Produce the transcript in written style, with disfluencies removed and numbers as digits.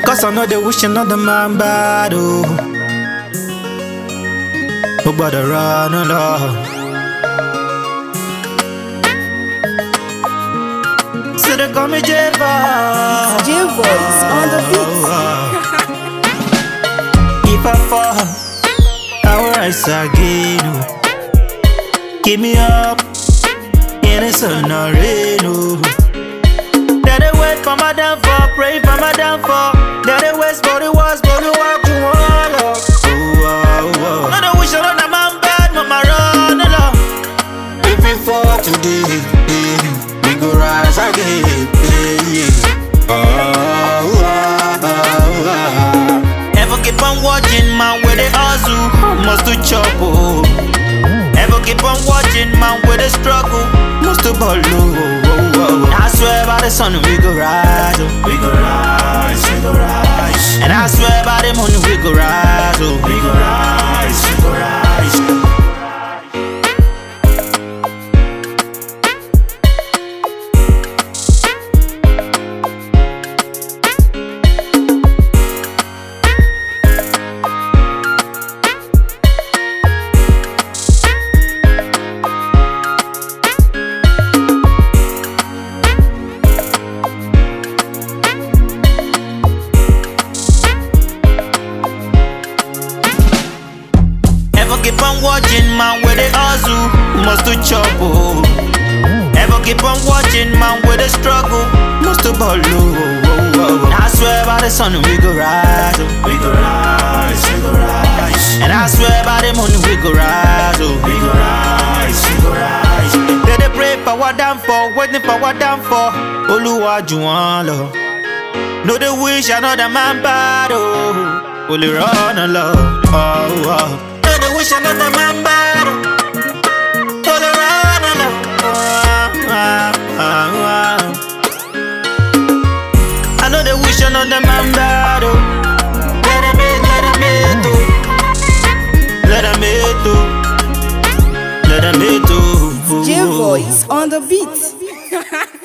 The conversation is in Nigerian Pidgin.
Cause I know they wish another man bad, oh. Oh, but I run along. So they call me J-Boy. J-Voice on the beat. If I fall, I will rise again, oh. Keep me up in the sun or rain, oh. That they wait for my downfall, pray for my downfall. That they waste body wash, body work, you want love. Oh. Not a wish on a man bad, mama run along. If we fall today, we go rise again. Ever keep on watching, man, where they hustle, must to chop, oh. Ever keep on watching, man, where they struggle, must to ball, oh. I swear by the sun we go rise, oh. We go rise, we go rise. And I swear by the moon we go rise, oh. We go rise, we go rise. Keep on watching, man, where they hustle, must to chop, oh. Ever keep on watching, man, where they struggle, must to ball, oh. I swear by the sun we go rise, oh. We go rise, we go rise. And I swear by the moon we go rise, oh. We go rise, we go rise. They pray for what downfall, waiting for what downfall. Oluwa juwan lo. No they wish another man bad, oh. Only run along, oh. They wish another man bad, oh, they run along. I know they wish another man bad, oh. Let them hate, oh. Let them hate, oh. Let them hate, oh. J-Voice on the beat.